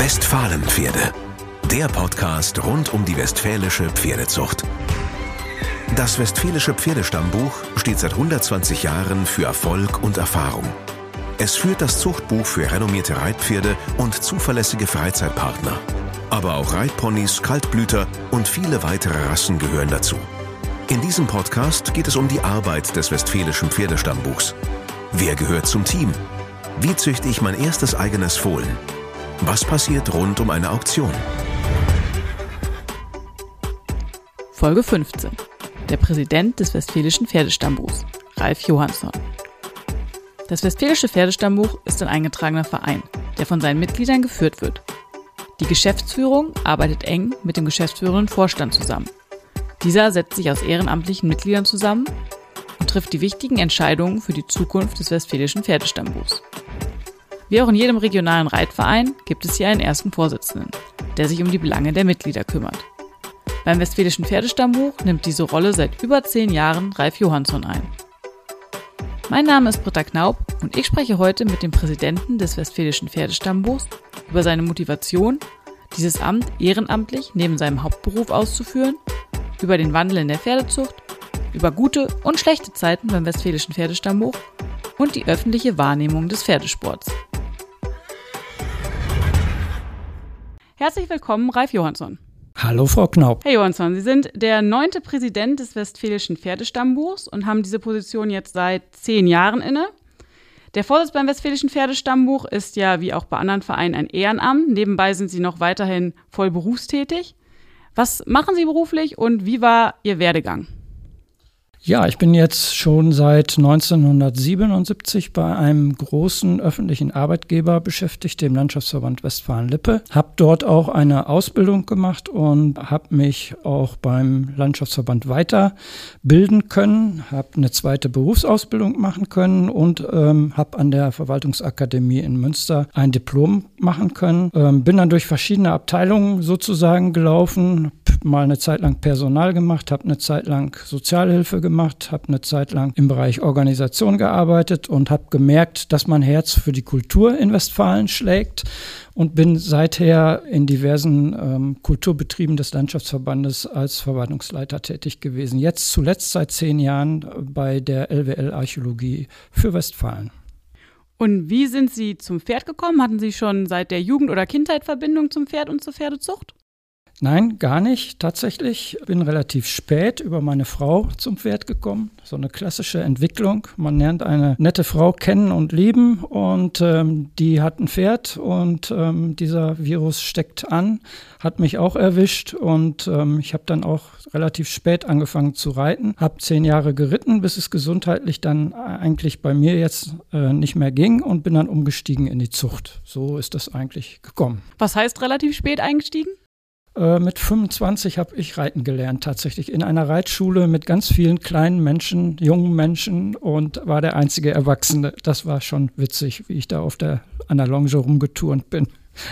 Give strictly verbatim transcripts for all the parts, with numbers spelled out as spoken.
Westfalenpferde, der Podcast rund um die westfälische Pferdezucht. Das Westfälische Pferdestammbuch steht seit hundertzwanzig Jahren für Erfolg und Erfahrung. Es führt das Zuchtbuch für renommierte Reitpferde und zuverlässige Freizeitpartner. Aber auch Reitponys, Kaltblüter und viele weitere Rassen gehören dazu. In diesem Podcast geht es um die Arbeit des Westfälischen Pferdestammbuchs. Wer gehört zum Team? Wie züchte ich mein erstes eigenes Fohlen? Was passiert rund um eine Auktion? Folge fünfzehn. Der Präsident des Westfälischen Pferdestammbuchs, Ralf Johansson. Das Westfälische Pferdestammbuch ist ein eingetragener Verein, der von seinen Mitgliedern geführt wird. Die Geschäftsführung arbeitet eng mit dem geschäftsführenden Vorstand zusammen. Dieser setzt sich aus ehrenamtlichen Mitgliedern zusammen und trifft die wichtigen Entscheidungen für die Zukunft des Westfälischen Pferdestammbuchs. Wie auch in jedem regionalen Reitverein gibt es hier einen ersten Vorsitzenden, der sich um die Belange der Mitglieder kümmert. Beim Westfälischen Pferdestammbuch nimmt diese Rolle seit über zehn Jahren Ralf Johansson ein. Mein Name ist Britta Knaub und ich spreche heute mit dem Präsidenten des Westfälischen Pferdestammbuchs über seine Motivation, dieses Amt ehrenamtlich neben seinem Hauptberuf auszuführen, über den Wandel in der Pferdezucht, über gute und schlechte Zeiten beim Westfälischen Pferdestammbuch und die öffentliche Wahrnehmung des Pferdesports. Herzlich willkommen, Ralf Johansson. Hallo, Frau Knaub. Herr Johansson, Sie sind der neunte Präsident des Westfälischen Pferdestammbuchs und haben diese Position jetzt seit zehn Jahren inne. Der Vorsitz beim Westfälischen Pferdestammbuch ist ja wie auch bei anderen Vereinen ein Ehrenamt. Nebenbei sind Sie noch weiterhin voll berufstätig. Was machen Sie beruflich und wie war Ihr Werdegang? Ja, ich bin jetzt schon seit neunzehnhundertsiebenundsiebzig bei einem großen öffentlichen Arbeitgeber beschäftigt, dem Landschaftsverband Westfalen-Lippe. Habe dort auch eine Ausbildung gemacht und habe mich auch beim Landschaftsverband weiterbilden können, habe eine zweite Berufsausbildung machen können und ähm, habe an der Verwaltungsakademie in Münster ein Diplom machen können. Ähm, bin dann durch verschiedene Abteilungen sozusagen gelaufen, mal eine Zeit lang Personal gemacht, habe eine Zeit lang Sozialhilfe gemacht. gemacht, habe eine Zeit lang im Bereich Organisation gearbeitet und habe gemerkt, dass mein Herz für die Kultur in Westfalen schlägt und bin seither in diversen ähm, Kulturbetrieben des Landschaftsverbandes als Verwaltungsleiter tätig gewesen. Jetzt zuletzt seit zehn Jahren bei der L W L Archäologie für Westfalen. Und wie sind Sie zum Pferd gekommen? Hatten Sie schon seit der Jugend oder Kindheit Verbindung zum Pferd und zur Pferdezucht? Nein, gar nicht. Tatsächlich bin relativ spät über meine Frau zum Pferd gekommen. So eine klassische Entwicklung. Man lernt eine nette Frau kennen und lieben und ähm, die hat ein Pferd und ähm, dieser Virus steckt an, hat mich auch erwischt und ähm, ich habe dann auch relativ spät angefangen zu reiten. Habe zehn Jahre geritten, bis es gesundheitlich dann eigentlich bei mir jetzt äh, nicht mehr ging und bin dann umgestiegen in die Zucht. So ist das eigentlich gekommen. Was heißt relativ spät eingestiegen? Mit fünfundzwanzig habe ich reiten gelernt, tatsächlich in einer Reitschule mit ganz vielen kleinen Menschen, jungen Menschen und war der einzige Erwachsene. Das war schon witzig, wie ich da auf der, an der Longe rumgeturnt bin.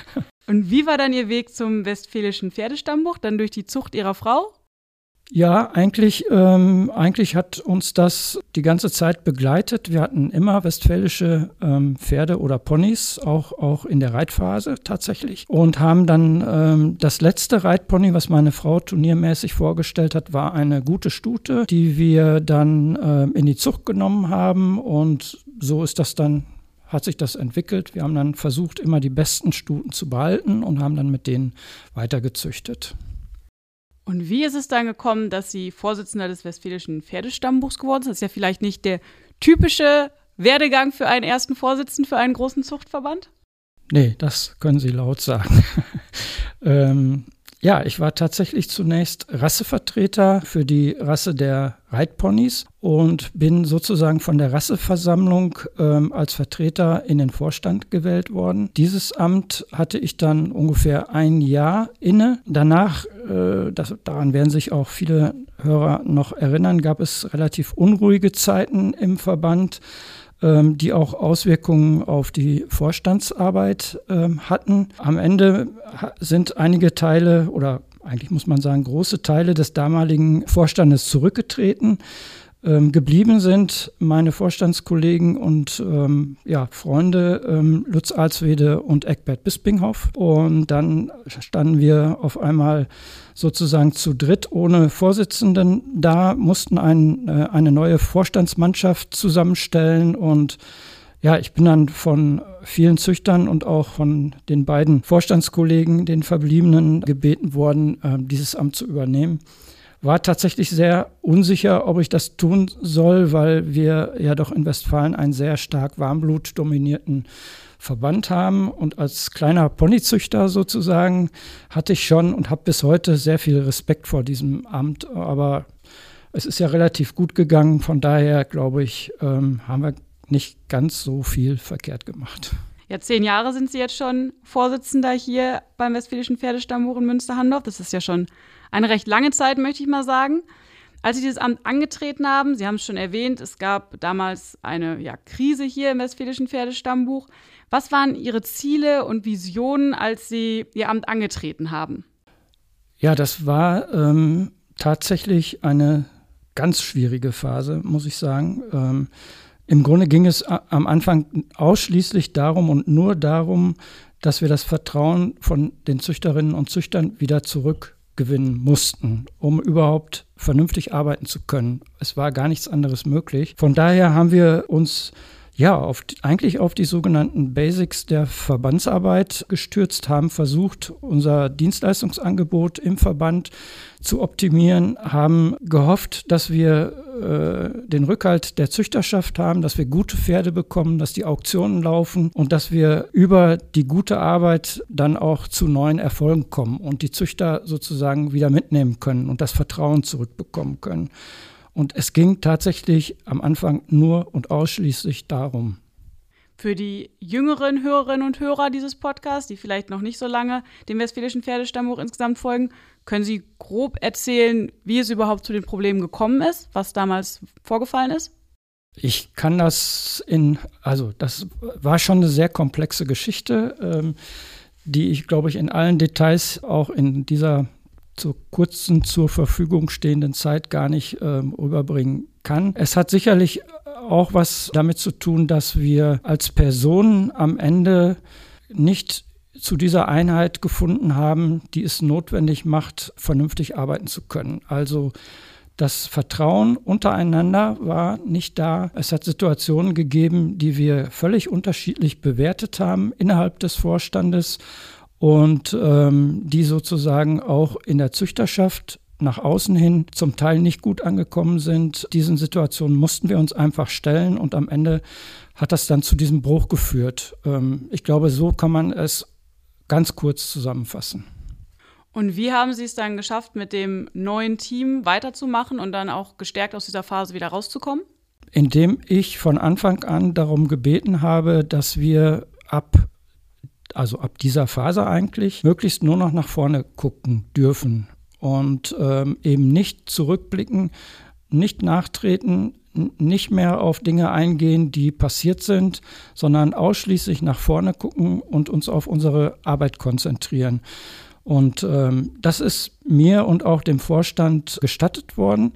Und wie war dann Ihr Weg zum Westfälischen Pferdestammbuch? Dann durch die Zucht Ihrer Frau? Ja, eigentlich, ähm, eigentlich hat uns das die ganze Zeit begleitet. Wir hatten immer westfälische ähm, Pferde oder Ponys, auch, auch in der Reitphase tatsächlich. Und haben dann ähm, das letzte Reitpony, was meine Frau turniermäßig vorgestellt hat, war eine gute Stute, die wir dann ähm, in die Zucht genommen haben. Und so ist das dann, hat sich das entwickelt. Wir haben dann versucht, immer die besten Stuten zu behalten und haben dann mit denen weitergezüchtet. Und wie ist es dann gekommen, dass Sie Vorsitzender des Westfälischen Pferdestammbuchs geworden sind? Das ist ja vielleicht nicht der typische Werdegang für einen ersten Vorsitzenden für einen großen Zuchtverband? Nee, das können Sie laut sagen. ähm, ja, ich war tatsächlich zunächst Rassevertreter für die Rasse der Reitponys und bin sozusagen von der Rasseversammlung ähm, als Vertreter in den Vorstand gewählt worden. Dieses Amt hatte ich dann ungefähr ein Jahr inne. Danach, äh, das, daran werden sich auch viele Hörer noch erinnern, gab es relativ unruhige Zeiten im Verband, ähm, die auch Auswirkungen auf die Vorstandsarbeit ähm, hatten. Am Ende sind einige Teile oder eigentlich muss man sagen große Teile des damaligen Vorstandes zurückgetreten. ähm, geblieben sind meine Vorstandskollegen und ähm, ja, Freunde ähm, Lutz Alswede und Eckbert Bispinghoff. Und dann standen wir auf einmal sozusagen zu dritt ohne Vorsitzenden da, mussten ein, äh, eine neue Vorstandsmannschaft zusammenstellen und ja, ich bin dann von vielen Züchtern und auch von den beiden Vorstandskollegen, den Verbliebenen, gebeten worden, äh, dieses Amt zu übernehmen. War tatsächlich sehr unsicher, ob ich das tun soll, weil wir ja doch in Westfalen einen sehr stark warmblut-dominierten Verband haben. Und als kleiner Ponyzüchter sozusagen hatte ich schon und habe bis heute sehr viel Respekt vor diesem Amt. Aber es ist ja relativ gut gegangen. Von daher, glaube ich, ähm, haben wir nicht ganz so viel verkehrt gemacht. Ja, zehn Jahre sind Sie jetzt schon Vorsitzender hier beim Westfälischen Pferdestammbuch in Münster-Handorf. Das ist ja schon eine recht lange Zeit, möchte ich mal sagen. Als Sie dieses Amt angetreten haben, Sie haben es schon erwähnt, es gab damals eine ja, Krise hier im Westfälischen Pferdestammbuch. Was waren Ihre Ziele und Visionen, als Sie Ihr Amt angetreten haben? Ja, das war ähm, tatsächlich eine ganz schwierige Phase, muss ich sagen. Ähm, Im Grunde ging es am Anfang ausschließlich darum und nur darum, dass wir das Vertrauen von den Züchterinnen und Züchtern wieder zurückgewinnen mussten, um überhaupt vernünftig arbeiten zu können. Es war gar nichts anderes möglich. Von daher haben wir uns ja auf, eigentlich auf die sogenannten Basics der Verbandsarbeit gestürzt, haben versucht, unser Dienstleistungsangebot im Verband zu optimieren, haben gehofft, dass wir äh, den Rückhalt der Züchterschaft haben, dass wir gute Pferde bekommen, dass die Auktionen laufen und dass wir über die gute Arbeit dann auch zu neuen Erfolgen kommen und die Züchter sozusagen wieder mitnehmen können und das Vertrauen zurückbekommen können. Und es ging tatsächlich am Anfang nur und ausschließlich darum. Für die jüngeren Hörerinnen und Hörer dieses Podcasts, die vielleicht noch nicht so lange dem Westfälischen Pferdestammbuch insgesamt folgen, können Sie grob erzählen, wie es überhaupt zu den Problemen gekommen ist, was damals vorgefallen ist? Ich kann das in, also das war schon eine sehr komplexe Geschichte, ähm, die ich, glaube ich, in allen Details auch in dieser zur kurzen zur Verfügung stehenden Zeit gar nicht ähm, rüberbringen kann. Es hat sicherlich auch was damit zu tun, dass wir als Personen am Ende nicht zu dieser Einheit gefunden haben, die es notwendig macht, vernünftig arbeiten zu können. Also das Vertrauen untereinander war nicht da. Es hat Situationen gegeben, die wir völlig unterschiedlich bewertet haben innerhalb des Vorstandes und ähm, die sozusagen auch in der Züchterschaft nach außen hin zum Teil nicht gut angekommen sind. Diesen Situationen mussten wir uns einfach stellen und am Ende hat das dann zu diesem Bruch geführt. Ähm, ich glaube, so kann man es ganz kurz zusammenfassen. Und wie haben Sie es dann geschafft, mit dem neuen Team weiterzumachen und dann auch gestärkt aus dieser Phase wieder rauszukommen? Indem ich von Anfang an darum gebeten habe, dass wir ab, also ab dieser Phase eigentlich, möglichst nur noch nach vorne gucken dürfen und ähm, eben nicht zurückblicken, nicht nachtreten, nicht mehr auf Dinge eingehen, die passiert sind, sondern ausschließlich nach vorne gucken und uns auf unsere Arbeit konzentrieren. Und ähm, das ist mir und auch dem Vorstand gestattet worden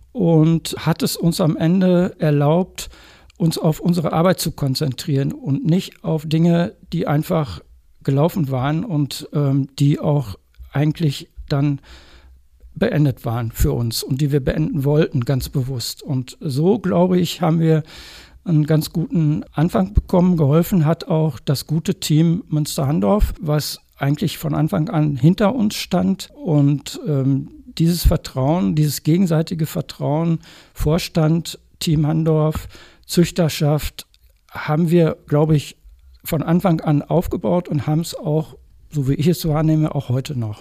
und hat es uns am Ende erlaubt, uns auf unsere Arbeit zu konzentrieren und nicht auf Dinge, die einfach gelaufen waren und ähm, die auch eigentlich dann beendet waren für uns und die wir beenden wollten, ganz bewusst. Und so, glaube ich, haben wir einen ganz guten Anfang bekommen. Geholfen hat auch das gute Team Münster-Handorf, was eigentlich von Anfang an hinter uns stand. Und ähm, dieses Vertrauen, dieses gegenseitige Vertrauen, Vorstand, Team Handorf, Züchterschaft, haben wir, glaube ich, von Anfang an aufgebaut und haben es auch, so wie ich es wahrnehme, auch heute noch.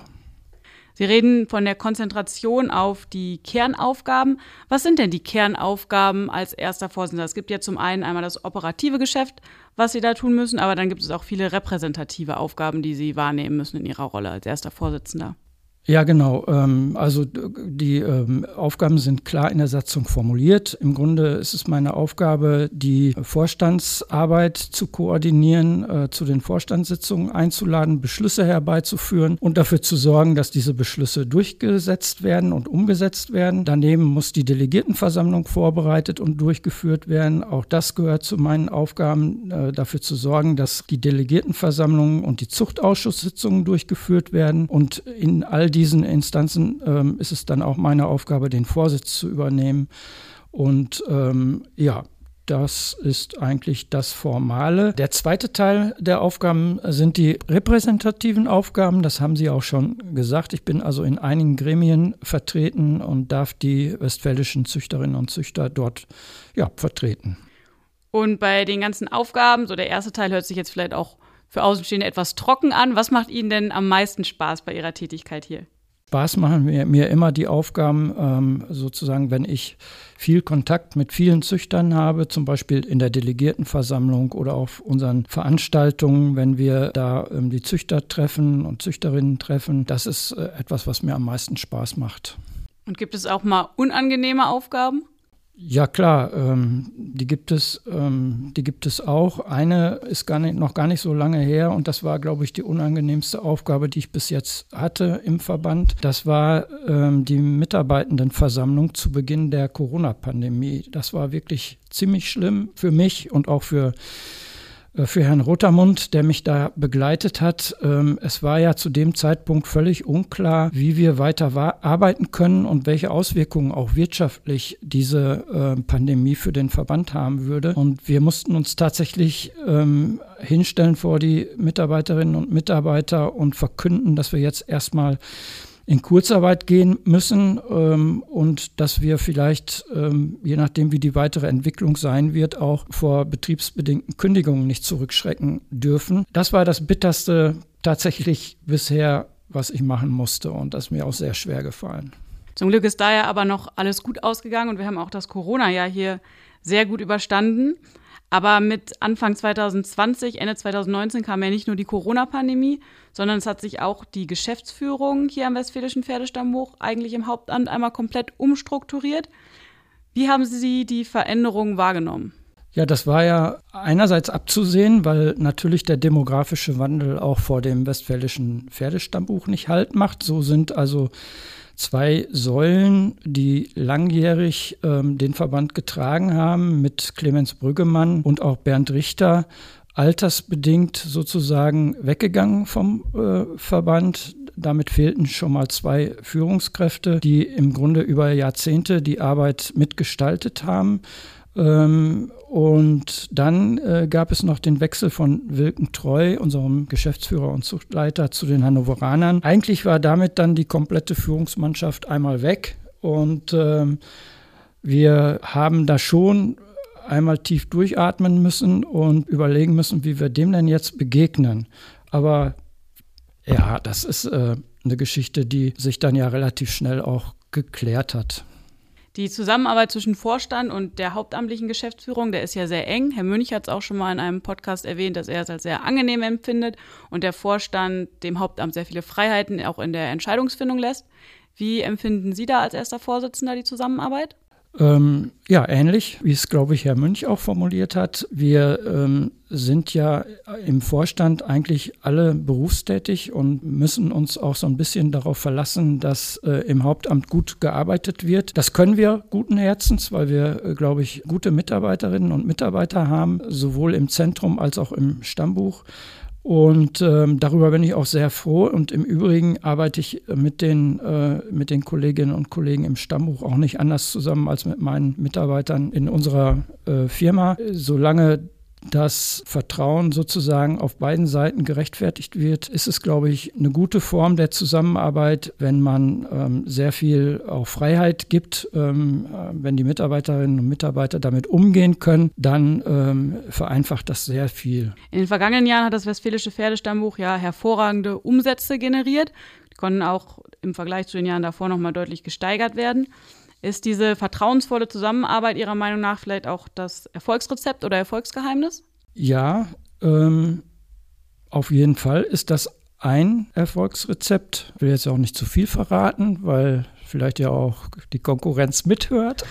Sie reden von der Konzentration auf die Kernaufgaben. Was sind denn die Kernaufgaben als erster Vorsitzender? Es gibt ja zum einen einmal das operative Geschäft, was Sie da tun müssen, aber dann gibt es auch viele repräsentative Aufgaben, die Sie wahrnehmen müssen in Ihrer Rolle als erster Vorsitzender. Ja, genau. Also die Aufgaben sind klar in der Satzung formuliert. Im Grunde ist es meine Aufgabe, die Vorstandsarbeit zu koordinieren, zu den Vorstandssitzungen einzuladen, Beschlüsse herbeizuführen und dafür zu sorgen, dass diese Beschlüsse durchgesetzt werden und umgesetzt werden. Daneben muss die Delegiertenversammlung vorbereitet und durchgeführt werden. Auch das gehört zu meinen Aufgaben, dafür zu sorgen, dass die Delegiertenversammlungen und die Zuchtausschusssitzungen durchgeführt werden. Und in all diesen Instanzen ähm, ist es dann auch meine Aufgabe, den Vorsitz zu übernehmen. Und ähm, ja, das ist eigentlich das Formale. Der zweite Teil der Aufgaben sind die repräsentativen Aufgaben. Das haben Sie auch schon gesagt. Ich bin also in einigen Gremien vertreten und darf die westfälischen Züchterinnen und Züchter dort ja, vertreten. Und bei den ganzen Aufgaben, so der erste Teil hört sich jetzt vielleicht auch für Außenstehende etwas trocken an. Was macht Ihnen denn am meisten Spaß bei Ihrer Tätigkeit hier? Spaß machen mir, mir immer die Aufgaben, ähm, sozusagen, wenn ich viel Kontakt mit vielen Züchtern habe, zum Beispiel in der Delegiertenversammlung oder auf unseren Veranstaltungen, wenn wir da ähm, die Züchter treffen und Züchterinnen treffen. Das ist äh, etwas, was mir am meisten Spaß macht. Und gibt es auch mal unangenehme Aufgaben? Ja klar, ähm, die gibt es, ähm, die gibt es auch. Eine ist gar nicht, noch gar nicht so lange her und das war, glaube ich, die unangenehmste Aufgabe, die ich bis jetzt hatte im Verband. Das war ähm, die Mitarbeitendenversammlung zu Beginn der Corona-Pandemie. Das war wirklich ziemlich schlimm für mich und auch für Für Herrn Rotermund, der mich da begleitet hat. Es war ja zu dem Zeitpunkt völlig unklar, wie wir weiter arbeiten können und welche Auswirkungen auch wirtschaftlich diese Pandemie für den Verband haben würde. Und wir mussten uns tatsächlich hinstellen vor die Mitarbeiterinnen und Mitarbeiter und verkünden, dass wir jetzt erstmal in Kurzarbeit gehen müssen ähm, und dass wir vielleicht, ähm, je nachdem wie die weitere Entwicklung sein wird, auch vor betriebsbedingten Kündigungen nicht zurückschrecken dürfen. Das war das Bitterste tatsächlich bisher, was ich machen musste und das ist mir auch sehr schwer gefallen. Zum Glück ist da ja aber noch alles gut ausgegangen und wir haben auch das Corona-Jahr hier sehr gut überstanden. Aber mit Anfang zwanzig zwanzig, Ende zwanzig neunzehn kam ja nicht nur die Corona-Pandemie, sondern es hat sich auch die Geschäftsführung hier am Westfälischen Pferdestammbuch eigentlich im Hauptamt einmal komplett umstrukturiert. Wie haben Sie die Veränderungen wahrgenommen? Ja, das war ja einerseits abzusehen, weil natürlich der demografische Wandel auch vor dem Westfälischen Pferdestammbuch nicht Halt macht. So sind also zwei Säulen, die langjährig ähm, den Verband getragen haben, mit Clemens Brüggemann und auch Bernd Richter, altersbedingt sozusagen weggegangen vom äh, Verband. Damit fehlten schon mal zwei Führungskräfte, die im Grunde über Jahrzehnte die Arbeit mitgestaltet haben. Ähm, und dann äh, gab es noch den Wechsel von Wilken Treu, unserem Geschäftsführer und Zuchtleiter, zu den Hannoveranern. Eigentlich war damit dann die komplette Führungsmannschaft einmal weg und ähm, wir haben da schon einmal tief durchatmen müssen und überlegen müssen, wie wir dem denn jetzt begegnen. Aber ja, das ist äh, eine Geschichte, die sich dann ja relativ schnell auch geklärt hat. Die Zusammenarbeit zwischen Vorstand und der hauptamtlichen Geschäftsführung, der ist ja sehr eng. Herr Münch hat es auch schon mal in einem Podcast erwähnt, dass er es als sehr angenehm empfindet und der Vorstand dem Hauptamt sehr viele Freiheiten auch in der Entscheidungsfindung lässt. Wie empfinden Sie da als erster Vorsitzender die Zusammenarbeit? Ähm, ja, ähnlich, wie es, glaube ich, Herr Münch auch formuliert hat. Wir ähm, sind ja im Vorstand eigentlich alle berufstätig und müssen uns auch so ein bisschen darauf verlassen, dass äh, im Hauptamt gut gearbeitet wird. Das können wir guten Herzens, weil wir, äh, glaube ich, gute Mitarbeiterinnen und Mitarbeiter haben, sowohl im Zentrum als auch im Stammbuch. Und ähm, darüber bin ich auch sehr froh. Und im Übrigen arbeite ich mit den, äh, mit den Kolleginnen und Kollegen im Stammbuch auch nicht anders zusammen als mit meinen Mitarbeitern in unserer äh, Firma. Solange das Vertrauen sozusagen auf beiden Seiten gerechtfertigt wird, ist es, glaube ich, eine gute Form der Zusammenarbeit, wenn man ähm, sehr viel auch Freiheit gibt. Ähm, wenn die Mitarbeiterinnen und Mitarbeiter damit umgehen können, dann ähm, vereinfacht das sehr viel. In den vergangenen Jahren hat das Westfälische Pferdestammbuch ja hervorragende Umsätze generiert. Die konnten auch im Vergleich zu den Jahren davor nochmal deutlich gesteigert werden. Ist diese vertrauensvolle Zusammenarbeit Ihrer Meinung nach vielleicht auch das Erfolgsrezept oder Erfolgsgeheimnis? Ja, ähm, auf jeden Fall ist das ein Erfolgsrezept. Ich will jetzt auch nicht zu viel verraten, weil vielleicht ja auch die Konkurrenz mithört.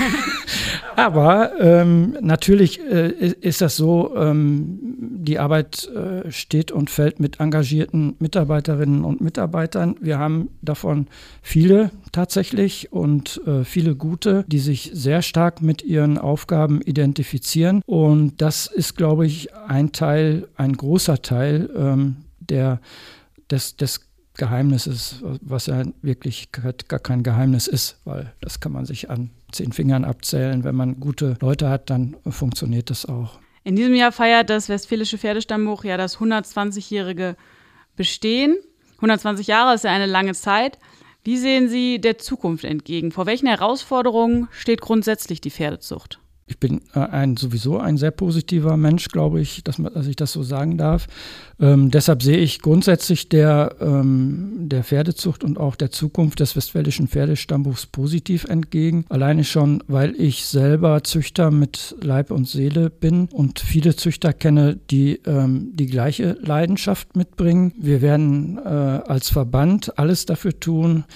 Aber ähm, natürlich äh, ist das so, ähm, die Arbeit äh, steht und fällt mit engagierten Mitarbeiterinnen und Mitarbeitern. Wir haben davon viele tatsächlich und äh, viele gute, die sich sehr stark mit ihren Aufgaben identifizieren. Und das ist, glaube ich, ein Teil, ein großer Teil ähm, der, des, des Geheimnisses, was ja wirklich gar kein Geheimnis ist, weil das kann man sich an zehn Fingern abzählen. Wenn man gute Leute hat, dann funktioniert das auch. In diesem Jahr feiert das Westfälische Pferdestammbuch ja das hundertzwanzigjährige Bestehen. hundertzwanzig Jahre ist ja eine lange Zeit. Wie sehen Sie der Zukunft entgegen? Vor welchen Herausforderungen steht grundsätzlich die Pferdezucht? Ich bin äh, ein, sowieso ein sehr positiver Mensch, glaube ich, dass, man, dass ich das so sagen darf. Ähm, deshalb sehe ich grundsätzlich der, ähm, der Pferdezucht und auch der Zukunft des Westfälischen Pferdestammbuchs positiv entgegen. Alleine schon, weil ich selber Züchter mit Leib und Seele bin und viele Züchter kenne, die ähm, die gleiche Leidenschaft mitbringen. Wir werden äh, als Verband alles dafür tun,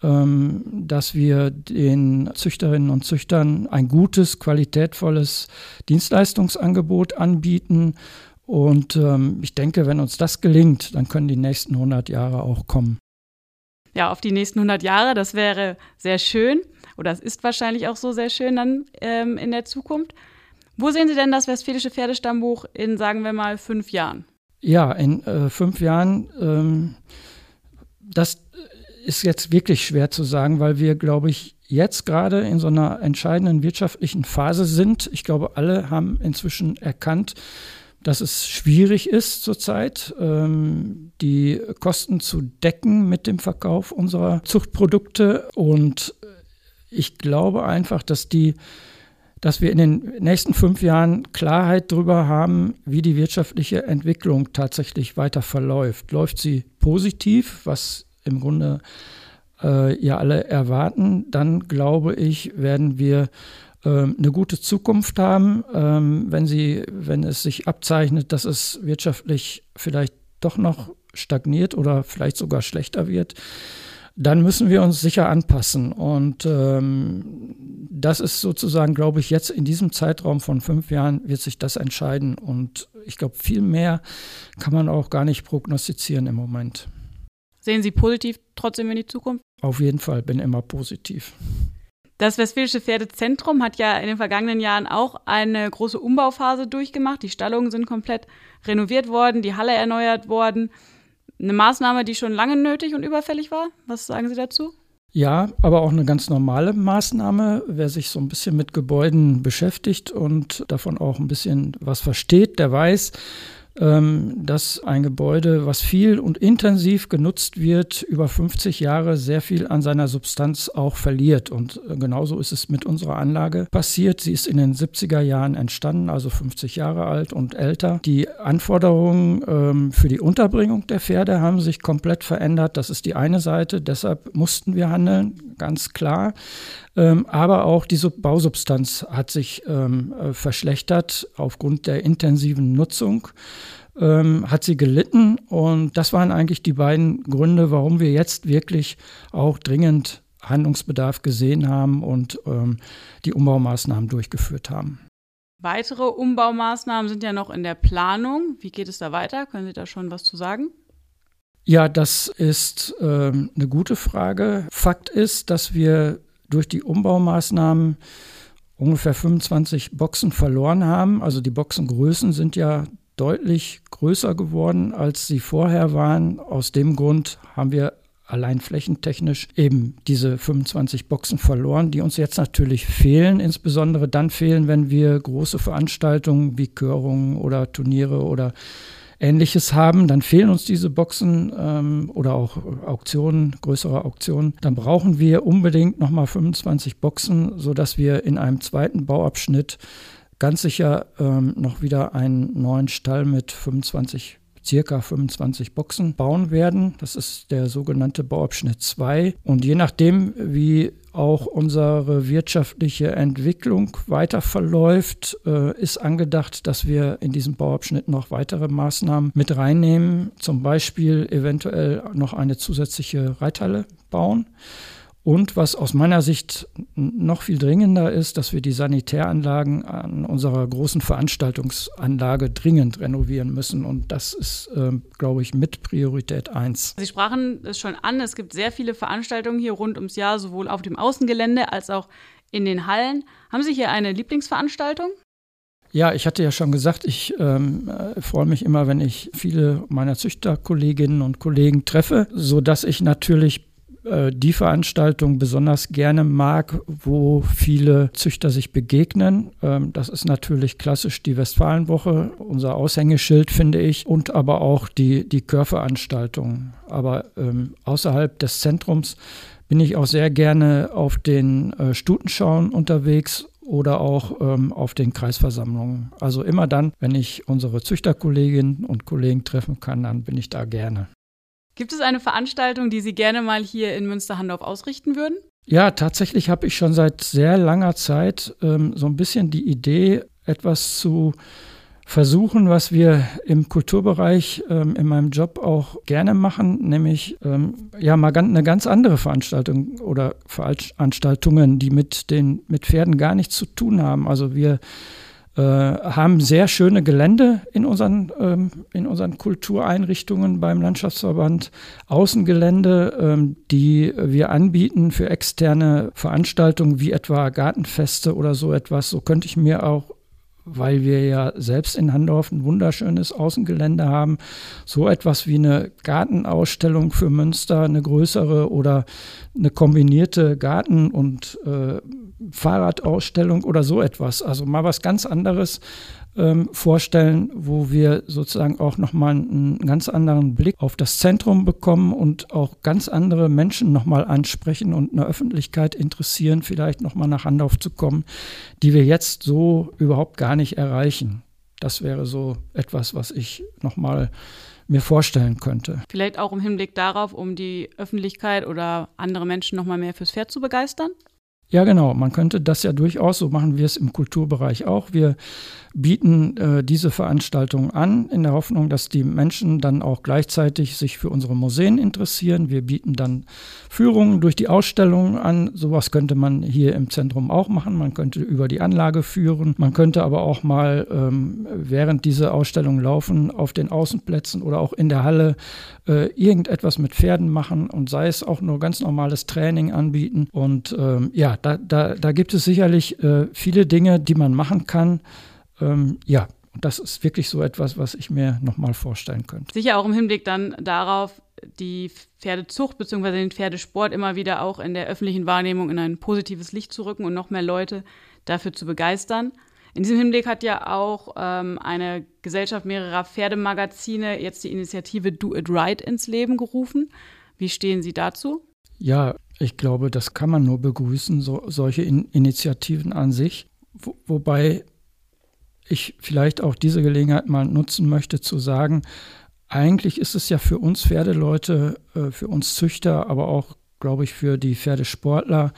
dass wir den Züchterinnen und Züchtern ein gutes, qualitätvolles Dienstleistungsangebot anbieten. Und ähm, ich denke, wenn uns das gelingt, dann können die nächsten hundert Jahre auch kommen. Ja, auf die nächsten hundert Jahre, das wäre sehr schön. Oder es ist wahrscheinlich auch so sehr schön dann ähm, in der Zukunft. Wo sehen Sie denn das Westfälische Pferdestammbuch in, sagen wir mal, fünf Jahren? Ja, in äh, fünf Jahren, ähm, das ist jetzt wirklich schwer zu sagen, weil wir, glaube ich, jetzt gerade in so einer entscheidenden wirtschaftlichen Phase sind. Ich glaube, alle haben inzwischen erkannt, dass es schwierig ist zurzeit, ähm, die Kosten zu decken mit dem Verkauf unserer Zuchtprodukte. Und ich glaube einfach, dass die dass wir in den nächsten fünf Jahren Klarheit darüber haben, wie die wirtschaftliche Entwicklung tatsächlich weiter verläuft. Läuft sie positiv, was im Grunde äh, ja alle erwarten, dann glaube ich, werden wir ähm, eine gute Zukunft haben. Ähm, wenn sie, wenn es sich abzeichnet, dass es wirtschaftlich vielleicht doch noch stagniert oder vielleicht sogar schlechter wird, dann müssen wir uns sicher anpassen. Und ähm, das ist sozusagen, glaube ich, jetzt in diesem Zeitraum von fünf Jahren wird sich das entscheiden. Und ich glaube, viel mehr kann man auch gar nicht prognostizieren im Moment. Sehen Sie positiv trotzdem in die Zukunft? Auf jeden Fall, bin immer positiv. Das Westfälische Pferdezentrum hat ja in den vergangenen Jahren auch eine große Umbauphase durchgemacht. Die Stallungen sind komplett renoviert worden, die Halle erneuert worden. Eine Maßnahme, die schon lange nötig und überfällig war. Was sagen Sie dazu? Ja, aber auch eine ganz normale Maßnahme. Wer sich so ein bisschen mit Gebäuden beschäftigt und davon auch ein bisschen was versteht, der weiß, dass ein Gebäude, was viel und intensiv genutzt wird, über fünfzig Jahre sehr viel an seiner Substanz auch verliert. Und genauso ist es mit unserer Anlage passiert. Sie ist in den siebziger Jahren entstanden, also fünfzig Jahre alt und älter. Die Anforderungen ähm, für die Unterbringung der Pferde haben sich komplett verändert. Das ist die eine Seite. Deshalb mussten wir handeln, ganz klar. Ähm, aber auch diese Bausubstanz hat sich ähm, verschlechtert aufgrund der intensiven Nutzung. Ähm, hat sie gelitten und das waren eigentlich die beiden Gründe, warum wir jetzt wirklich auch dringend Handlungsbedarf gesehen haben und ähm, die Umbaumaßnahmen durchgeführt haben. Weitere Umbaumaßnahmen sind ja noch in der Planung. Wie geht es da weiter? Können Sie da schon was zu sagen? Ja, das ist ähm, eine gute Frage. Fakt ist, dass wir durch die Umbaumaßnahmen ungefähr fünfundzwanzig Boxen verloren haben. Also die Boxengrößen sind ja deutlich größer geworden, als sie vorher waren. Aus dem Grund haben wir allein flächentechnisch eben diese fünfundzwanzig Boxen verloren, die uns jetzt natürlich fehlen, insbesondere dann fehlen, wenn wir große Veranstaltungen wie Körungen oder Turniere oder Ähnliches haben, dann fehlen uns diese Boxen ähm, oder auch Auktionen, größere Auktionen. Dann brauchen wir unbedingt nochmal fünfundzwanzig Boxen, sodass wir in einem zweiten Bauabschnitt ganz sicher ähm, noch wieder einen neuen Stall mit fünfundzwanzig, circa fünfundzwanzig Boxen bauen werden. Das ist der sogenannte Bauabschnitt zwei. Und je nachdem, wie auch unsere wirtschaftliche Entwicklung weiter verläuft, äh, ist angedacht, dass wir in diesem Bauabschnitt noch weitere Maßnahmen mit reinnehmen, zum Beispiel eventuell noch eine zusätzliche Reithalle bauen. Und was aus meiner Sicht noch viel dringender ist, dass wir die Sanitäranlagen an unserer großen Veranstaltungsanlage dringend renovieren müssen. Und das ist, äh, glaube ich, mit Priorität eins. Sie sprachen es schon an, es gibt sehr viele Veranstaltungen hier rund ums Jahr, sowohl auf dem Außengelände als auch in den Hallen. Haben Sie hier eine Lieblingsveranstaltung? Ja, ich hatte ja schon gesagt, ich ähm, freue mich immer, wenn ich viele meiner Züchterkolleginnen und Kollegen treffe, sodass ich natürlich die Veranstaltung besonders gerne mag, wo viele Züchter sich begegnen. Das ist natürlich klassisch die Westfalenwoche, unser Aushängeschild, finde ich, und aber auch die, die Chörveranstaltungen. Aber ähm, außerhalb des Zentrums bin ich auch sehr gerne auf den äh, Stutenschauen unterwegs oder auch ähm, auf den Kreisversammlungen. Also immer dann, wenn ich unsere Züchterkolleginnen und Kollegen treffen kann, dann bin ich da gerne. Gibt es eine Veranstaltung, die Sie gerne mal hier in Münster-Handorf ausrichten würden? Ja, tatsächlich habe ich schon seit sehr langer Zeit ähm, so ein bisschen die Idee, etwas zu versuchen, was wir im Kulturbereich ähm, in meinem Job auch gerne machen, nämlich ähm, ja mal ganz, eine ganz andere Veranstaltung oder Veranstaltungen, die mit den mit Pferden gar nichts zu tun haben. Also wir äh, haben sehr schöne Gelände in unseren, ähm, in unseren Kultureinrichtungen beim Landschaftsverband, Außengelände, ähm, die wir anbieten für externe Veranstaltungen wie etwa Gartenfeste oder so etwas. So könnte ich mir auch, weil wir ja selbst in Handorf ein wunderschönes Außengelände haben, so etwas wie eine Gartenausstellung für Münster, eine größere oder eine kombinierte Garten- und äh, Fahrradausstellung oder so etwas. Also mal was ganz anderes ähm, vorstellen, wo wir sozusagen auch nochmal einen ganz anderen Blick auf das Zentrum bekommen und auch ganz andere Menschen nochmal ansprechen und eine Öffentlichkeit interessieren, vielleicht nochmal nach Handorf zu kommen, die wir jetzt so überhaupt gar nicht erreichen. Das wäre so etwas, was ich nochmal mir vorstellen könnte. Vielleicht auch im Hinblick darauf, um die Öffentlichkeit oder andere Menschen nochmal mehr fürs Pferd zu begeistern? Ja, genau. Man könnte das ja durchaus, so machen wir es im Kulturbereich auch. Wir bieten äh, diese Veranstaltung an, in der Hoffnung, dass die Menschen dann auch gleichzeitig sich für unsere Museen interessieren. Wir bieten dann Führungen durch die Ausstellungen an. Sowas könnte man hier im Zentrum auch machen. Man könnte über die Anlage führen. Man könnte aber auch mal, ähm, während diese Ausstellungen laufen, auf den Außenplätzen oder auch in der Halle äh, irgendetwas mit Pferden machen und sei es auch nur ganz normales Training anbieten. Und ähm, ja, da, da, da gibt es sicherlich äh, viele Dinge, die man machen kann. Ähm, ja, das ist wirklich so etwas, was ich mir nochmal vorstellen könnte. Sicher auch im Hinblick dann darauf, die Pferdezucht bzw. den Pferdesport immer wieder auch in der öffentlichen Wahrnehmung in ein positives Licht zu rücken und noch mehr Leute dafür zu begeistern. In diesem Hinblick hat ja auch ähm, eine Gesellschaft mehrerer Pferdemagazine jetzt die Initiative Do It Right ins Leben gerufen. Wie stehen Sie dazu? Ja, ich glaube, das kann man nur begrüßen, so, solche in Initiativen an sich. Wo, wobei ich vielleicht auch diese Gelegenheit mal nutzen möchte, zu sagen, eigentlich ist es ja für uns Pferdeleute, äh, für uns Züchter, aber auch, glaube ich, für die Pferdesportler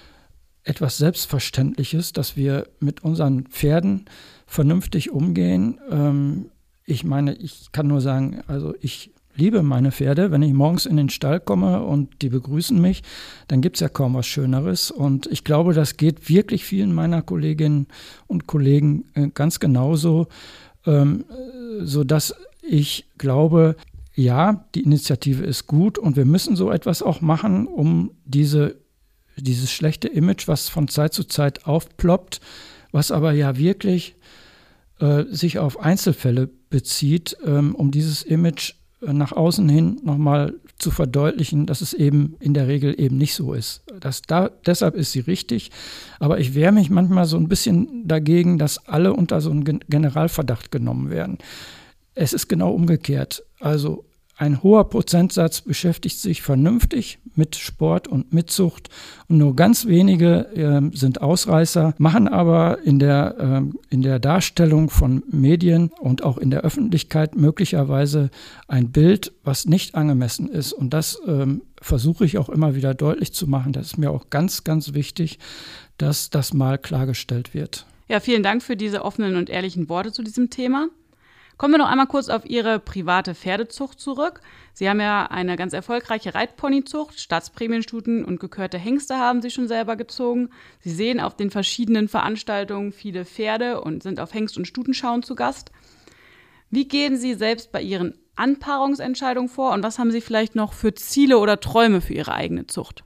etwas Selbstverständliches, dass wir mit unseren Pferden vernünftig umgehen. Ähm, ich meine, ich kann nur sagen, also ich liebe meine Pferde. Wenn ich morgens in den Stall komme und die begrüßen mich, dann gibt es ja kaum was Schöneres. Und ich glaube, das geht wirklich vielen meiner Kolleginnen und Kollegen äh, ganz genauso, ähm, sodass ich glaube, ja, die Initiative ist gut und wir müssen so etwas auch machen, um diese, dieses schlechte Image, was von Zeit zu Zeit aufploppt, was aber ja wirklich äh, sich auf Einzelfälle bezieht, ähm, um dieses Image nach außen hin nochmal zu verdeutlichen, dass es eben in der Regel eben nicht so ist. Das da, deshalb ist sie richtig, aber ich wehre mich manchmal so ein bisschen dagegen, dass alle unter so einen Generalverdacht genommen werden. Es ist genau umgekehrt. Also ein hoher Prozentsatz beschäftigt sich vernünftig mit Sport und mit Zucht und nur ganz wenige äh, sind Ausreißer, machen aber in der, äh, in der Darstellung von Medien und auch in der Öffentlichkeit möglicherweise ein Bild, was nicht angemessen ist. Und das ähm, versuche ich auch immer wieder deutlich zu machen. Das ist mir auch ganz, ganz wichtig, dass das mal klargestellt wird. Ja, vielen Dank für diese offenen und ehrlichen Worte zu diesem Thema. Kommen wir noch einmal kurz auf Ihre private Pferdezucht zurück. Sie haben ja eine ganz erfolgreiche Reitponyzucht, Staatsprämienstuten und gekörte Hengste haben Sie schon selber gezogen. Sie sehen auf den verschiedenen Veranstaltungen viele Pferde und sind auf Hengst- und Stutenschauen zu Gast. Wie gehen Sie selbst bei Ihren Anpaarungsentscheidungen vor und was haben Sie vielleicht noch für Ziele oder Träume für Ihre eigene Zucht?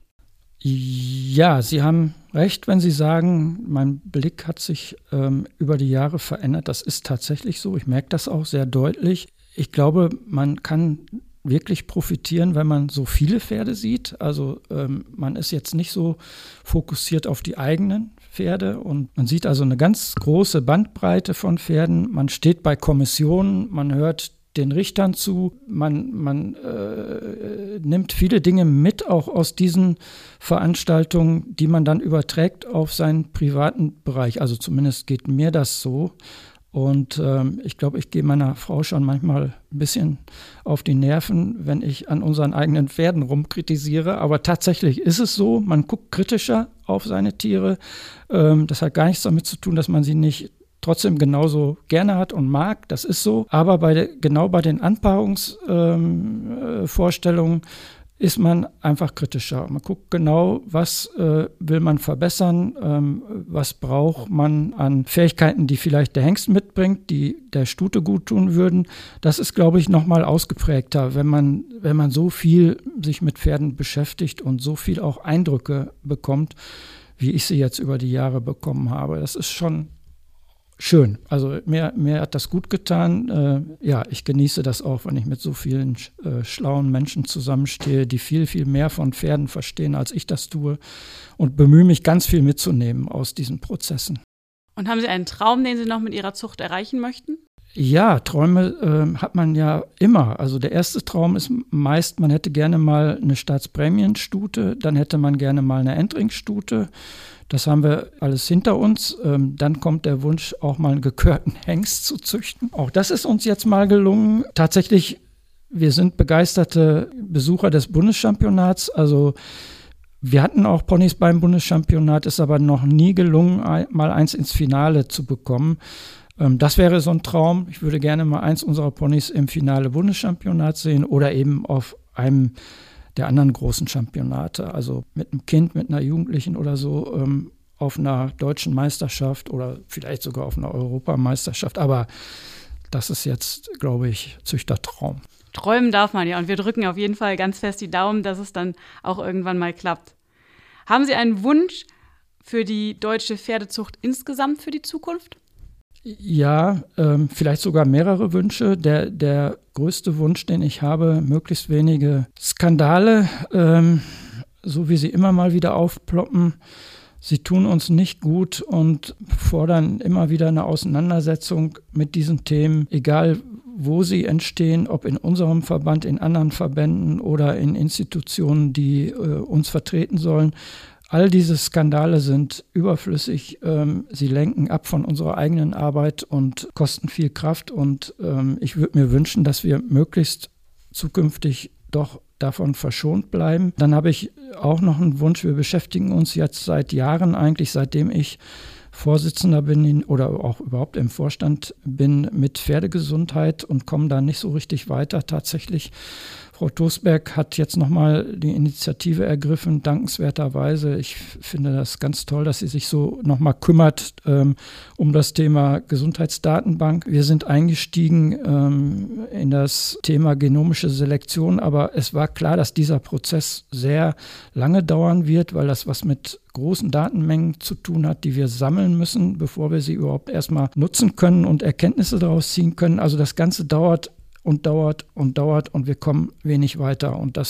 Ja, Sie haben recht, wenn Sie sagen, mein Blick hat sich ähm, über die Jahre verändert. Das ist tatsächlich so. Ich merke das auch sehr deutlich. Ich glaube, man kann wirklich profitieren, wenn man so viele Pferde sieht. Also ähm, man ist jetzt nicht so fokussiert auf die eigenen Pferde und man sieht also eine ganz große Bandbreite von Pferden. Man steht bei Kommissionen, man hört den Richtern zu. Man, man äh, nimmt viele Dinge mit, auch aus diesen Veranstaltungen, die man dann überträgt auf seinen privaten Bereich. Also zumindest geht mir das so. Und ähm, ich glaube, ich gehe meiner Frau schon manchmal ein bisschen auf die Nerven, wenn ich an unseren eigenen Pferden rumkritisiere. Aber tatsächlich ist es so, man guckt kritischer auf seine Tiere. Ähm, das hat gar nichts damit zu tun, dass man sie nicht trotzdem genauso gerne hat und mag, das ist so. Aber bei de, genau bei den Anpaarungsvorstellungen ähm, äh, ist man einfach kritischer. Man guckt genau, was äh, will man verbessern, ähm, was braucht man an Fähigkeiten, die vielleicht der Hengst mitbringt, die der Stute gut tun würden. Das ist, glaube ich, nochmal ausgeprägter, wenn man, wenn man so viel sich mit Pferden beschäftigt und so viel auch Eindrücke bekommt, wie ich sie jetzt über die Jahre bekommen habe. Das ist schon schön. Also mir, mir hat das gut getan. Äh, ja, ich genieße das auch, wenn ich mit so vielen äh, schlauen Menschen zusammenstehe, die viel, viel mehr von Pferden verstehen, als ich das tue und bemühe mich, ganz viel mitzunehmen aus diesen Prozessen. Und haben Sie einen Traum, den Sie noch mit Ihrer Zucht erreichen möchten? Ja, Träume äh, hat man ja immer. Also der erste Traum ist meist, man hätte gerne mal eine Staatsprämienstute, dann hätte man gerne mal eine Endringstute. Das haben wir alles hinter uns. Ähm, dann kommt der Wunsch, auch mal einen gekörten Hengst zu züchten. Auch das ist uns jetzt mal gelungen. Tatsächlich, wir sind begeisterte Besucher des Bundeschampionats. Also wir hatten auch Ponys beim Bundeschampionat, ist aber noch nie gelungen, ein, mal eins ins Finale zu bekommen. Ähm, das wäre so ein Traum. Ich würde gerne mal eins unserer Ponys im Finale Bundeschampionat sehen oder eben auf einem der anderen großen Championate, also mit einem Kind, mit einer Jugendlichen oder so, ähm, auf einer deutschen Meisterschaft oder vielleicht sogar auf einer Europameisterschaft. Aber das ist jetzt, glaube ich, Züchtertraum. Träumen darf man ja und wir drücken auf jeden Fall ganz fest die Daumen, dass es dann auch irgendwann mal klappt. Haben Sie einen Wunsch für die deutsche Pferdezucht insgesamt für die Zukunft? Ja, ähm, vielleicht sogar mehrere Wünsche. Der, der größte Wunsch, den ich habe, möglichst wenige Skandale, ähm, so wie sie immer mal wieder aufploppen. Sie tun uns nicht gut und fordern immer wieder eine Auseinandersetzung mit diesen Themen, egal wo sie entstehen, ob in unserem Verband, in anderen Verbänden oder in Institutionen, die äh, uns vertreten sollen. All diese Skandale sind überflüssig. Ähm, sie lenken ab von unserer eigenen Arbeit und kosten viel Kraft. Und ähm, ich würde mir wünschen, dass wir möglichst zukünftig doch davon verschont bleiben. Dann habe ich auch noch einen Wunsch. Wir beschäftigen uns jetzt seit Jahren, eigentlich seitdem ich Vorsitzender bin in, oder auch überhaupt im Vorstand bin, mit Pferdegesundheit und kommen da nicht so richtig weiter. Tatsächlich, Frau Tosberg hat jetzt nochmal die Initiative ergriffen, dankenswerterweise. Ich finde das ganz toll, dass sie sich so nochmal kümmert ähm, um das Thema Gesundheitsdatenbank. Wir sind eingestiegen ähm, in das Thema genomische Selektion, aber es war klar, dass dieser Prozess sehr lange dauern wird, weil das was mit großen Datenmengen zu tun hat, die wir sammeln müssen, bevor wir sie überhaupt erstmal nutzen können und Erkenntnisse daraus ziehen können. Also das Ganze dauert und dauert und dauert und wir kommen wenig weiter. Und das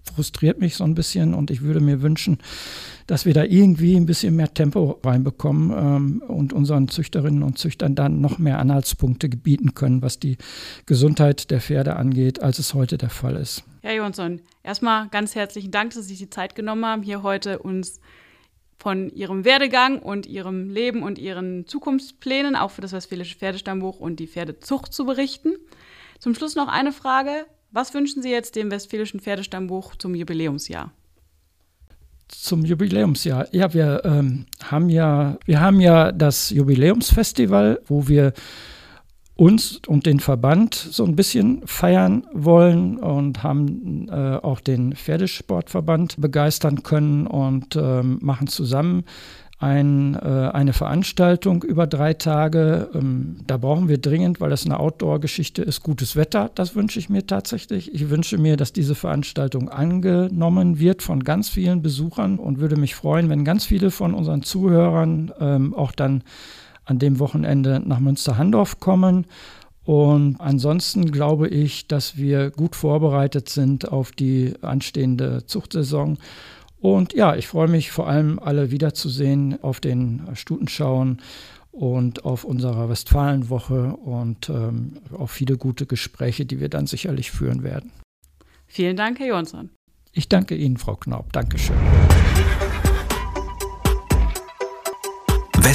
frustriert mich so ein bisschen und ich würde mir wünschen, dass wir da irgendwie ein bisschen mehr Tempo reinbekommen ähm, und unseren Züchterinnen und Züchtern dann noch mehr Anhaltspunkte bieten können, was die Gesundheit der Pferde angeht, als es heute der Fall ist. Herr Johansson, erstmal ganz herzlichen Dank, dass Sie sich die Zeit genommen haben, hier heute uns von Ihrem Werdegang und Ihrem Leben und Ihren Zukunftsplänen auch für das Westfälische Pferdestammbuch und die Pferdezucht zu berichten. Zum Schluss noch eine Frage. Was wünschen Sie jetzt dem Westfälischen Pferdestammbuch zum Jubiläumsjahr? Zum Jubiläumsjahr. Ja, wir ähm, haben ja, wir haben ja das Jubiläumsfestival, wo wir uns und den Verband so ein bisschen feiern wollen und haben äh, auch den Pferdesportverband begeistern können und ähm, machen zusammen ein, äh, eine Veranstaltung über drei Tage. Ähm, da brauchen wir dringend, weil das eine Outdoor-Geschichte ist, gutes Wetter. Das wünsche ich mir tatsächlich. Ich wünsche mir, dass diese Veranstaltung angenommen wird von ganz vielen Besuchern und würde mich freuen, wenn ganz viele von unseren Zuhörern ähm, auch dann an dem Wochenende nach Münster-Handorf kommen. Und ansonsten glaube ich, dass wir gut vorbereitet sind auf die anstehende Zuchtsaison. Und ja, ich freue mich vor allem, alle wiederzusehen auf den Stutenschauen und auf unserer Westfalenwoche und ähm, auf viele gute Gespräche, die wir dann sicherlich führen werden. Vielen Dank, Herr Johansson. Ich danke Ihnen, Frau Knaub. Dankeschön.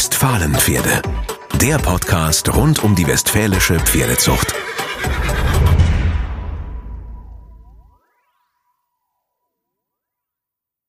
Westfalenpferde, der Podcast rund um die westfälische Pferdezucht.